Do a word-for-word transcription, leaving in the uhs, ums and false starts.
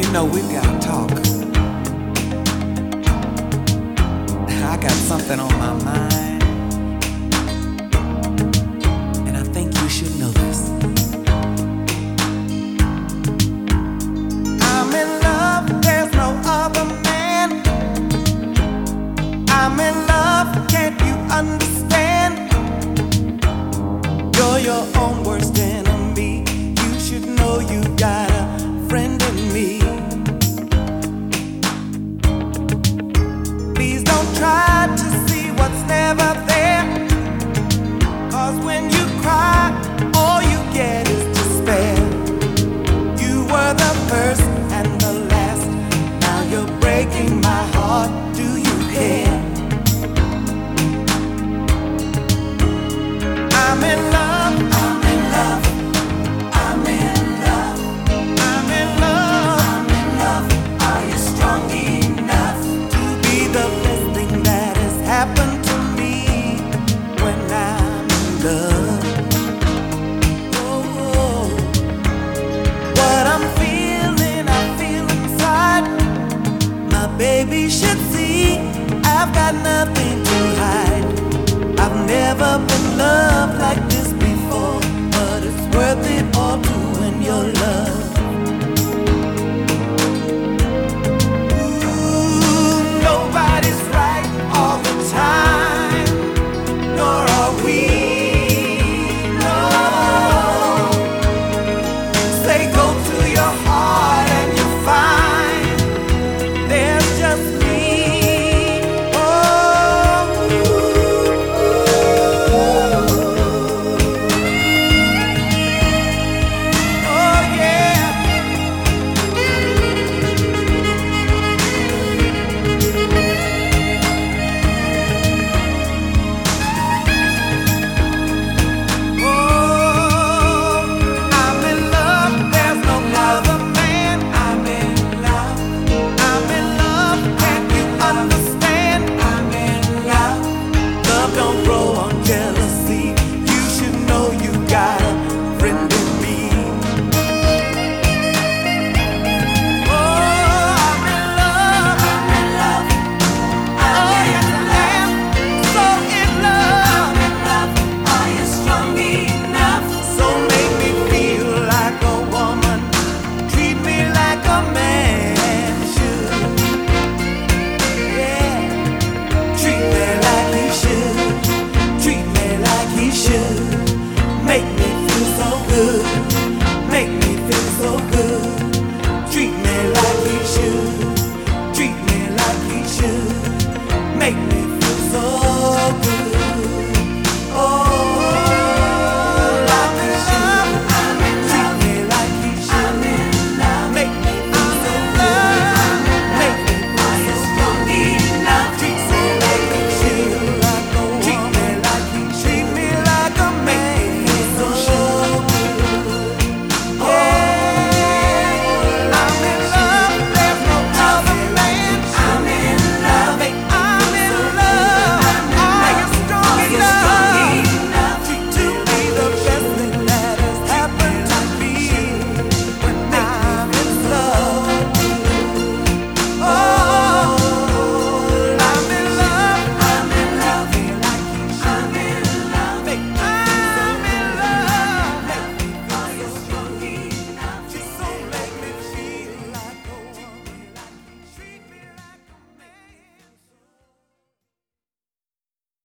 know we've got to talk. I got something on my mind, and I think you should know this. I'm in love, there's no other man. I'm in love, can't you understand? You're your own worst enemy. You should know you got a friend in me. Please don't try to see what's never there, 'cause when you cry, all you get is despair. You were the first and the last. Now you're breaking my heart. Do you care? I'm in love. I'm in love. I'm in love. I'm in love. I'm in love. Are you strong enough to be the best thing that has happened to me when I'm in love? Oh, what I'm feeling, I feel inside. My baby should see I've got nothing to hide. I've never been loved like this before, but it's worth it all to win your love. Ooh, nobody's right all the time, nor are we. No, say go to your heart and you'll find there's just me. Oh, oh yeah. Oh, I'm in love, there's no other man. I'm in love. I'm in love, can't you understand? I'm in love. Love don't grow on jealousy. You should know you got a friend in me. Oh, I'm in love. I'm in love. Oh, yes, I am. So in love. I'm in love. Are you strong enough? So make me feel like a woman. Treat me like a man should. Yeah. Treat me like he should. Treat me like he should. Make me feel so good. Make me feel so good. Treat me like he should. Treat me like he should. Make me